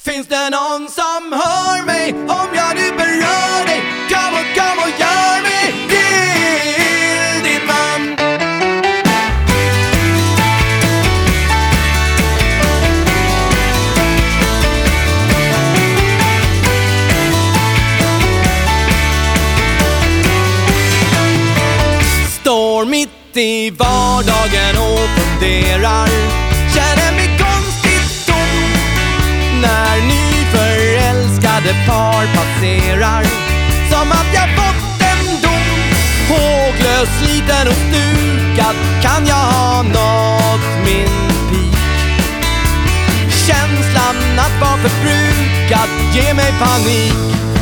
Finns det någon som hör mig om jag nu berör dig? Kom och gör mig till din man. Står mitt i vardagen och funderar, känner mig konstigt tom när nyförälskade par passerar. Som att jag fått en dom, håglös, sliten och stukad. Kan jag ha nått min peak? Känslan att vara förbrukad ger mig panik.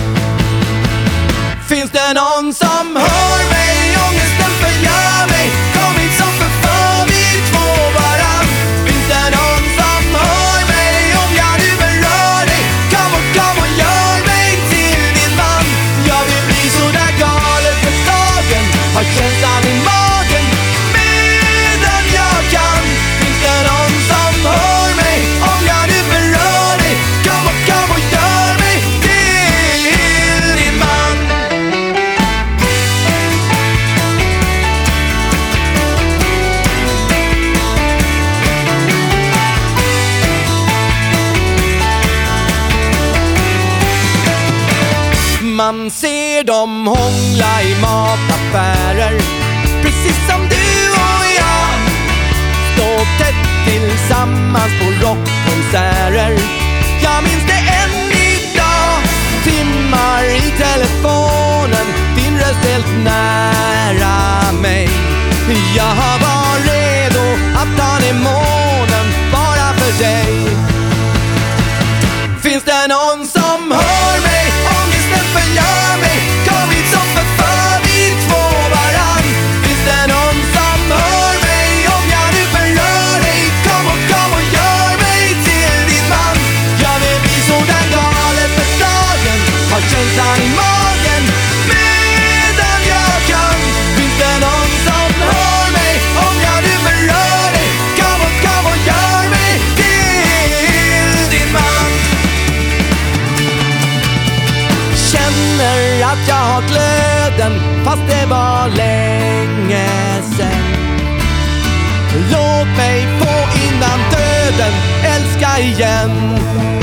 Finns det någon som hör mig? Ångesten förgör mig. Kom hit som förför vi två varann. Finns det någon som hör mig om jag nu berör dig? Kom och gör mig till din man. Jag vill bli så där galet förslagen, har känslan i magen medan jag kan. Finns det någon som hör mig om jag nu berör dig? Kom och gör mig till din man. Man ser dem hångla i mataffärer, precis som du och jag. Stå tätt tillsammans på rockkonserter. Jag minns det än idag. Timmar i telefonen, din röst helt nära mig. Jag var redo att ta ner månen bara för dig. Finns det någon som hör mig? Ångesten förgör mig. Kom hit som förför vi två varann. Finns det någon som hör mig om jag nu berör dig? Kom och gör mig till din man. Jag vill bli så där galet förslagen, har känslan i magen medan jag kan. Finns det någon som hör mig om jag nu berör dig? Kom och gör mig till din man. Känner att jag har glöden fast det var länge sen. Låt mig få innan döden älska igen.